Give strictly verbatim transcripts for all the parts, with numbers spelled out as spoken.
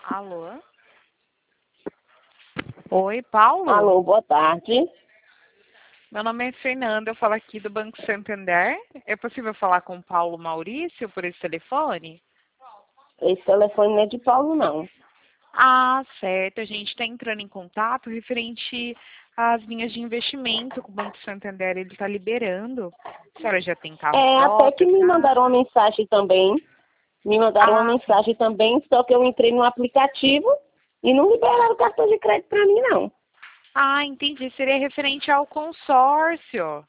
Alô? Oi, Paulo? Alô, boa tarde. Meu nome é Fernanda, eu falo aqui do Banco Santander. É possível falar com o Paulo Maurício por esse telefone? Esse telefone não é de Paulo, não. Ah, certo. A gente está entrando em contato referente às linhas de investimento que o Banco Santander ele está liberando. A senhora já tem carro É, até que próprio, me tá? mandaram uma mensagem também. Me mandaram uma Ah, sim. mensagem também, só que eu entrei no aplicativo e não liberaram o cartão de crédito para mim, não. Ah, entendi. Seria referente ao consórcio.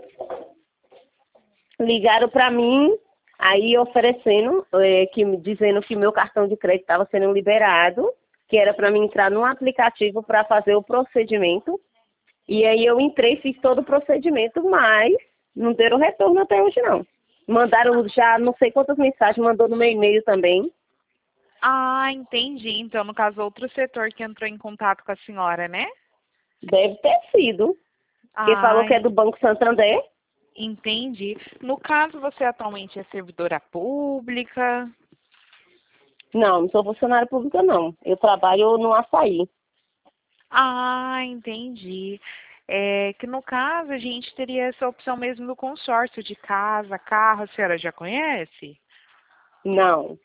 Ligaram para mim, aí oferecendo, é, que, dizendo que meu cartão de crédito estava sendo liberado, que era para mim entrar no aplicativo para fazer o procedimento. E aí eu entrei, fiz todo o procedimento, mas não deram retorno até hoje, não. Mandaram já não sei quantas mensagens, mandou no meu e-mail também. Ah, entendi. Então, no caso, outro setor que entrou em contato com a senhora, né? Deve ter sido. Porque falou Ah, que é do Banco Santander. entendi. No caso, você atualmente é servidora pública? Não, não sou funcionária pública, não. Eu trabalho no açaí. Ah, entendi. É que no caso a gente teria essa opção mesmo do consórcio de casa, carro, a senhora já conhece? Não,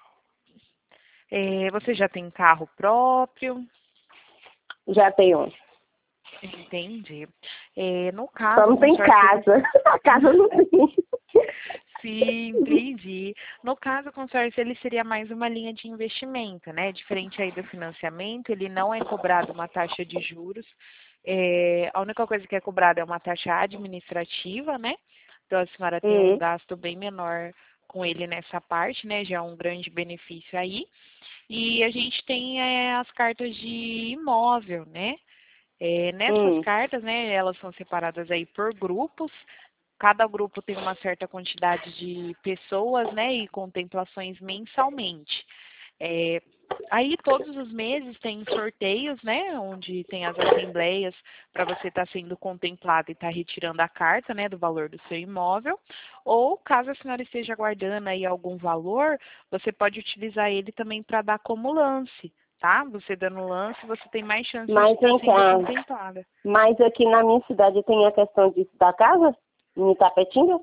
É, você já tem carro próprio? já tenho. Entendi. É, no Só caso, o não tem consórcio ele... casa. A casa não tem. Sim, entendi. No caso, o consórcio ele seria mais uma linha de investimento, né? Diferente aí do financiamento, ele não é cobrado uma taxa de juros. É, a única coisa que é cobrada é uma taxa administrativa, né? Então a senhora tem um Hum, gasto bem menor com ele nessa parte, né? Já é um grande benefício aí. E a gente tem é, as cartas de imóvel, né? É, nessas hum. cartas, né, elas são separadas aí por grupos. Cada grupo tem uma certa quantidade de pessoas, né, e contemplações mensalmente. É, aí todos os meses tem sorteios, né, onde tem as assembleias para você estar sendo contemplado e estar retirando a carta, né, do valor do seu imóvel. Ou caso a senhora esteja guardando aí algum valor, você pode utilizar ele também para dar como lance, tá? Você dando lance, você tem mais chances de Mas estar vem sendo cá. contemplada. Mas aqui na minha cidade tem a questão disso da casa? Em Itapetinga?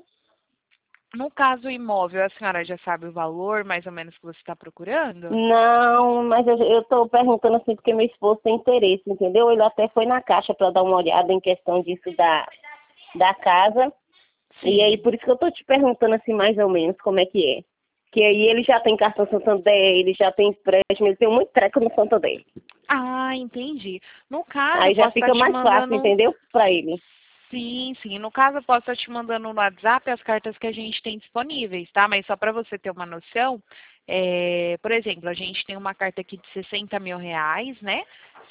No caso imóvel, a senhora já sabe o valor mais ou menos que você está procurando? Não, mas eu estou perguntando assim porque meu esposo tem interesse, entendeu? Ele até foi na caixa para dar uma olhada em questão disso da, da casa. E aí, Sim. por isso que eu estou te perguntando assim mais ou menos como é que é. Que aí ele já tem cartão Santander, ele já tem empréstimo, ele tem muito treco no Santander. Ah, entendi. No caso, eu Aí já posso estar fica te mais fácil, mandando. entendeu? Para ele. Sim, sim. No caso, eu posso estar te mandando no WhatsApp as cartas que a gente tem disponíveis, tá? Mas só para você ter uma noção, é, por exemplo, a gente tem uma carta aqui de sessenta mil reais, né?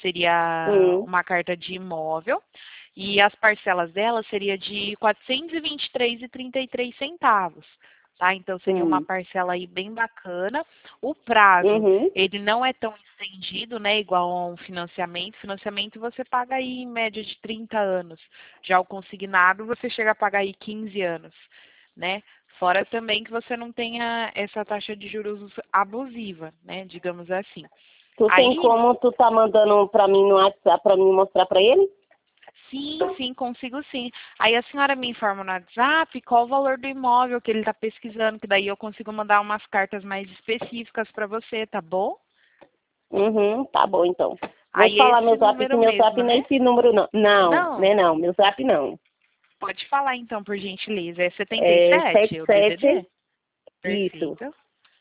Seria Hum, uma carta de imóvel. E as parcelas dela seria de quatrocentos e vinte e três reais e trinta e três centavos. Tá? Então seria uma hum, parcela aí bem bacana. O prazo, uhum. ele não é tão estendido, né? Igual a um financiamento. Financiamento você paga aí em média de trinta anos. Já o consignado você chega a pagar aí quinze anos, né? Fora também que você não tenha essa taxa de juros abusiva, né? Digamos assim. Tu tem Aí, como tu tá mandando para mim no WhatsApp para mim mostrar para ele? sim, sim, consigo sim. Aí a senhora me informa no WhatsApp qual o valor do imóvel que ele está pesquisando, que daí eu consigo mandar umas cartas mais específicas para você, tá bom? Uhum, tá bom então. Vou Aí falar esse meu zap, que número meu zap mesmo, não é né? esse número não. Não, Não, né não, meu zap não. pode falar então, por gentileza. É setenta e É sete sete o D D D? sete isso, Perfeito.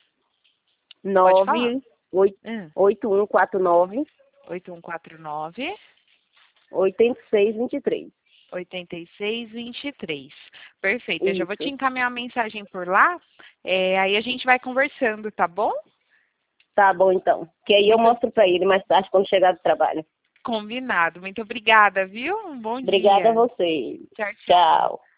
Pode falar. nove Hum. oito um quatro nove oito um quatro nove, oito seis dois três. oito seis dois três. Perfeito. Eu já vou te Isso. encaminhar a mensagem por lá. É, aí a gente vai conversando, tá bom? Tá bom então. Que aí eu Muito mostro para ele mais tarde quando chegar do trabalho. combinado. Muito obrigada, viu? Um bom Obrigada a dia. você. Tchau, tchau. Tchau.